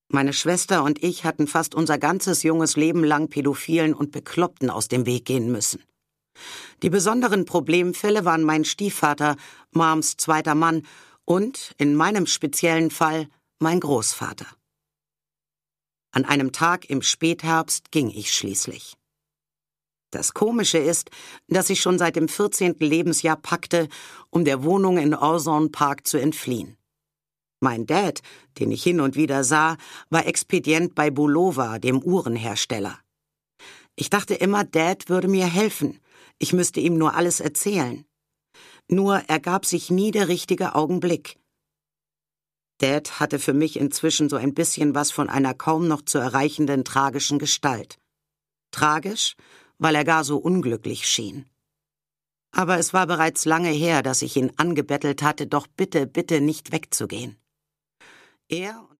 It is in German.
Meine Schwester und ich hatten fast unser ganzes junges Leben lang Pädophilen und Bekloppten aus dem Weg gehen müssen. Die besonderen Problemfälle waren mein Stiefvater, Moms zweiter Mann und, in meinem speziellen Fall, mein Großvater. An einem Tag im Spätherbst ging ich schließlich. Das Komische ist, dass ich schon seit dem 14. Lebensjahr packte, um der Wohnung in Ozone Park zu entfliehen. Mein Dad, den ich hin und wieder sah, war Expedient bei Bulova, dem Uhrenhersteller. Ich dachte immer, Dad würde mir helfen. Ich müsste ihm nur alles erzählen. Nur ergab sich nie der richtige Augenblick. Dad hatte für mich inzwischen so ein bisschen was von einer kaum noch zu erreichenden tragischen Gestalt. Tragisch, weil er gar so unglücklich schien. Aber es war bereits lange her, dass ich ihn angebettelt hatte, doch bitte, bitte nicht wegzugehen. Er